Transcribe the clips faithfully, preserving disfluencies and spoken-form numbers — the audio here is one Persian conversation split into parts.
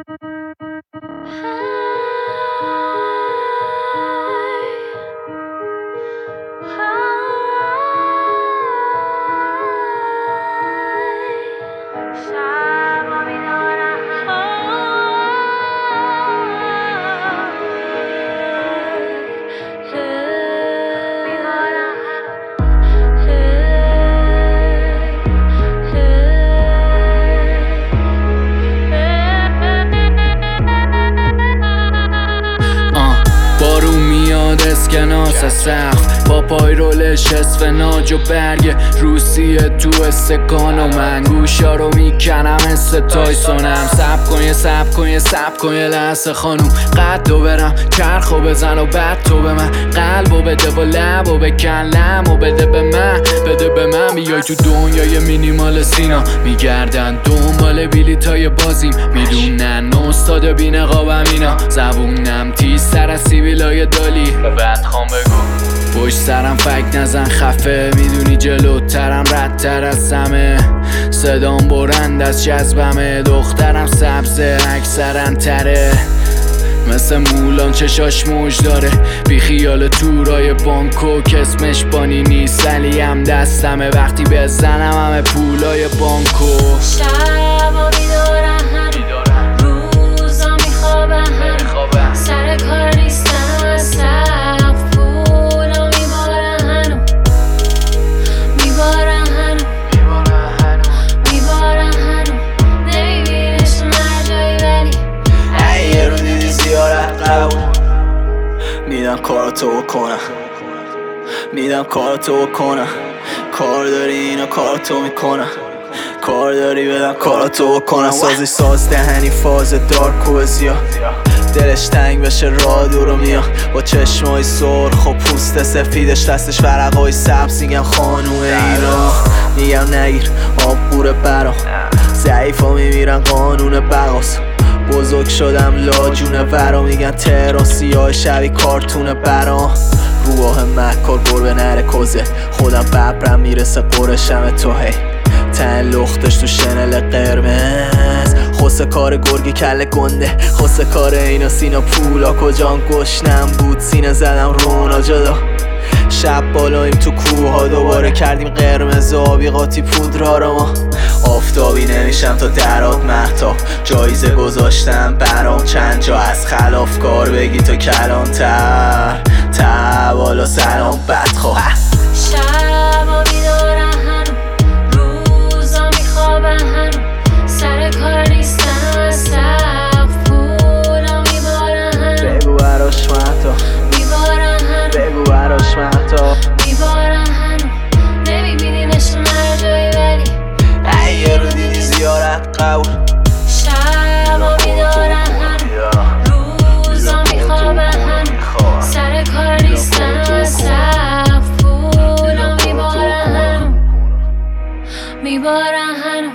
اسکناس سقف با پای رولش اسفناج و برگ روسیه تو استکان و من گوشا رو میکنم مثل تایسونم. سب کن یه سب کن یه سب کن یه لحظه خانوم قدو برم چرخو بزن و بعد تو به من قلبو بده و لبو بکن لمو بده به من بده به من بیای تو دنیای مینیمال سینا میگردن دنبال بیلیتای بازیم میدونن استاد بی نقابم اینا زبونم تیز سر از سیبیلای دالی بعد خوام بگو پشت سرم فکر نزن خفه میدونی جلوترم ردتر از سمه صدام برند از جذبمه دخترم سبزه اکثرا تره مثل مولان چشاش موج داره بی خیال تورای بانکو کسمش بانی نیست ولی هم دستمه وقتی بزنم همه پولای بانکو شبا بیدارم هنو روزا میخوابم هنو سر کار نیستم از صف پولا میبارم هنو میبارم هنو میبارم هنو نمیبینش هر جایی ولی ای یه رو دیدی زیارت قبول میدم کاراتو بکنم میدم کاراتو بکنم کار داری اینا کاراتو میکنم کار داری بدم کاراتو بکنم سازش ساز دهنی فاز دارک و زیاد دلش تنگ بشه راه دورو میاد با چشمای سرخ و پوست سفیدش دستش ورقای سبز میگم خانوم ایران میگم نگیر آب بوره برام ضعیفا میمیرن قانون بقاس بزرگ شدم لاجونه ورا میگن تراسی های شبی کارتون برام روح مکار گربه نره کوزه خودم ببرم میرسه قرشم تو هی تن لختش تو شنل قرمز خوسه کار گرگی کله گنده خوسه کار اینا سینا پولا کجان گشنم بود سینه زدم رونا جدا شب بالایم تو کوه ها دوباره کردیم قرمز آبی قاطی پودرا رو ما آفتابی نمیشم تا درات مهتاب جایزه گذاشتم برام چند جا از خلافکار بگی تو کلانتر تا بالا سلام بدخواه شبا بیدارم هنو روزا میخوابم هنو سر کار نیستم از صف پولا میبارم هنو بگو براش مهتاب میبارم هنو بگو براش مهتاب میبارم هنو نمیبینیمش هر جایی ولی ای یه رو دیدی زیارت قبول شبا بیدارم هنو روزا میخوابم هنو سر کار نیستم از صف پولا میبارم هنو میبارم هنو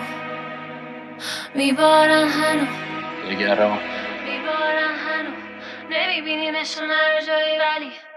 میبارم هنو نگران میبارم هنو نمیبینیمش هر جایی ولی